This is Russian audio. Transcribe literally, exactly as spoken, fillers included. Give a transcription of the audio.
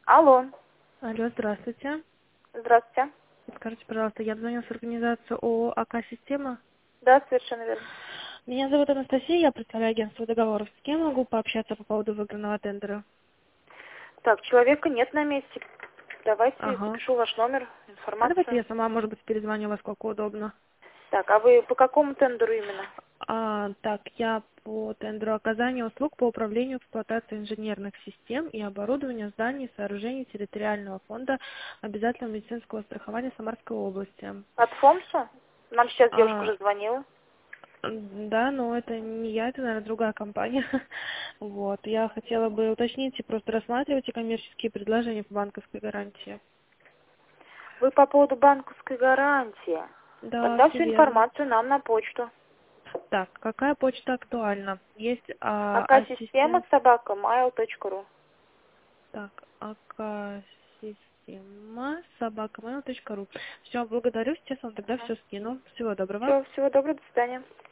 Алло. Алло, здравствуйте. Здравствуйте. Скажите, пожалуйста, я звоню с организации ООО АК-система. Да, совершенно верно. Меня зовут Анастасия, я представляю агентство договоров. С кем могу пообщаться по поводу выигранного тендера? Так, человека нет на месте. Давайте Ага. запишу ваш номер, А давайте информацию. я сама, может быть, перезвоню во сколько удобно. Так, а вы по какому тендеру именно? А, так, я по тендеру оказания услуг по управлению эксплуатацией инженерных систем и оборудования зданий и сооружений территориального фонда обязательного медицинского страхования Самарской области. От Фомса? Нам сейчас девушка А, уже звонила. Да, но это не я, это, наверное, другая компания. Вот. Я хотела бы уточнить, и просто рассматриваете коммерческие предложения по банковской гарантии. Вы по поводу банковской гарантии. Да, Тогда все всю верно. информацию нам на почту. Так, какая почта актуальна? Есть а, АК-система ассистент. собака mail точка ру. Так, аксистема собака mail точка ру. Все, благодарю, сейчас вам тогда все скину. Всего доброго. Все, всего доброго, до свидания.